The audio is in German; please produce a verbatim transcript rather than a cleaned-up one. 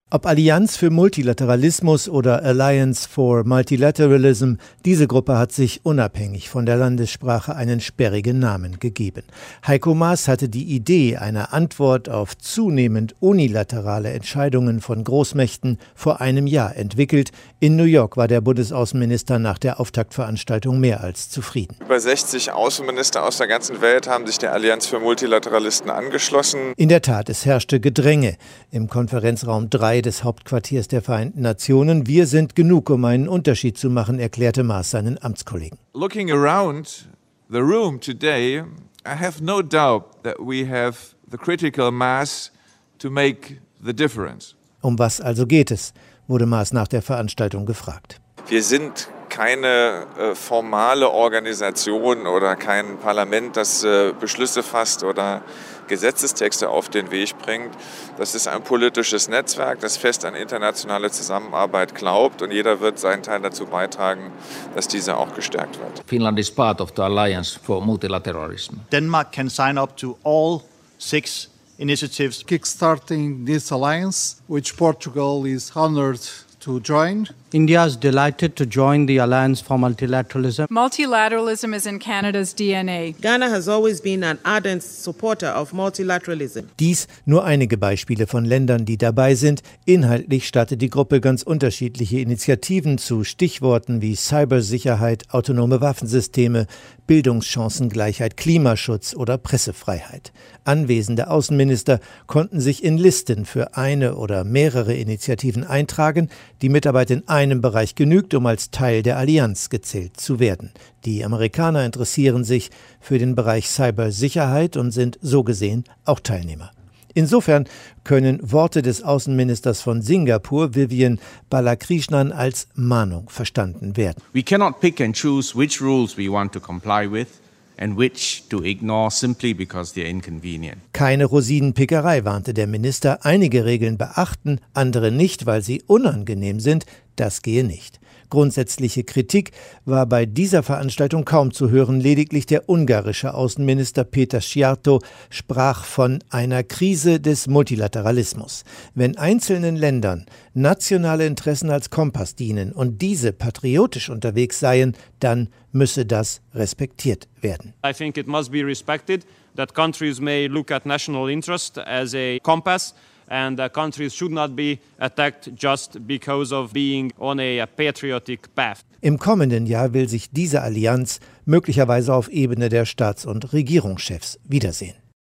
Ob Allianz für Multilateralismus oder Alliance for Multilateralism, diese Gruppe hat sich unabhängig von der Landessprache einen sperrigen Namen gegeben. Heiko Maas hatte die Idee einer Antwort auf zunehmend unilaterale Entscheidungen von Großmächten vor einem Jahr entwickelt. In New York war der Bundesaußenminister nach der Auftaktveranstaltung mehr als zufrieden. Über sechzig Außenminister aus der ganzen Welt haben sich der Allianz für Multilateralisten angeschlossen. In der Tat, es herrschte Gedränge im Konferenzraum drei des Hauptquartiers der Vereinten Nationen. Wir sind genug, um einen Unterschied zu machen, erklärte Maas seinen Amtskollegen. Looking around the room today, I have no doubt that we have the critical mass to make the difference. Um was also geht es, wurde Maas nach der Veranstaltung gefragt. Wir sind keine äh, formale Organisation oder kein Parlament, das äh, Beschlüsse fasst oder Gesetzestexte auf den Weg bringt. Das ist ein politisches Netzwerk, das fest an internationale Zusammenarbeit glaubt, und jeder wird seinen Teil dazu beitragen, dass diese auch gestärkt wird. Finland is part of the Alliance for Multilateralism. Denmark can sign up to all six initiatives kickstarting this alliance, which Portugal is honored to join. India is delighted to join the Alliance for Multilateralism. Multilateralism is in Canada's D N A. Ghana has always been an ardent supporter of multilateralism. Dies nur einige Beispiele von Ländern, die dabei sind. Inhaltlich startet die Gruppe ganz unterschiedliche Initiativen zu Stichworten wie Cybersicherheit, autonome Waffensysteme, Bildungschancengleichheit, Klimaschutz oder Pressefreiheit. Anwesende Außenminister konnten sich in Listen für eine oder mehrere Initiativen eintragen. Die Mitarbeit in einem Bereich genügt, um als Teil der Allianz gezählt zu werden. Die Amerikaner interessieren sich für den Bereich Cybersicherheit und sind so gesehen auch Teilnehmer. Insofern können Worte des Außenministers von Singapur, Vivian Balakrishnan, als Mahnung verstanden werden. We cannot pick and choose which rules we want to comply with and which to ignore simply because they're inconvenient. Keine Rosinenpickerei, warnte der Minister. Einige Regeln beachten, andere nicht, weil sie unangenehm sind. Das gehe nicht. Grundsätzliche Kritik war bei dieser Veranstaltung kaum zu hören. Lediglich der ungarische Außenminister Péter Szijjártó sprach von einer Krise des Multilateralismus. Wenn einzelnen Ländern nationale Interessen als Kompass dienen und diese patriotisch unterwegs seien, dann müsse das respektiert werden. I think it must be respected that countries may look at national interest as a compass. And uh, countries should not be attacked just because of being on a, a patriotic path. Im kommenden Jahr will sich diese Allianz möglicherweise auf Ebene der Staats- und Regierungschefs wiedersehen.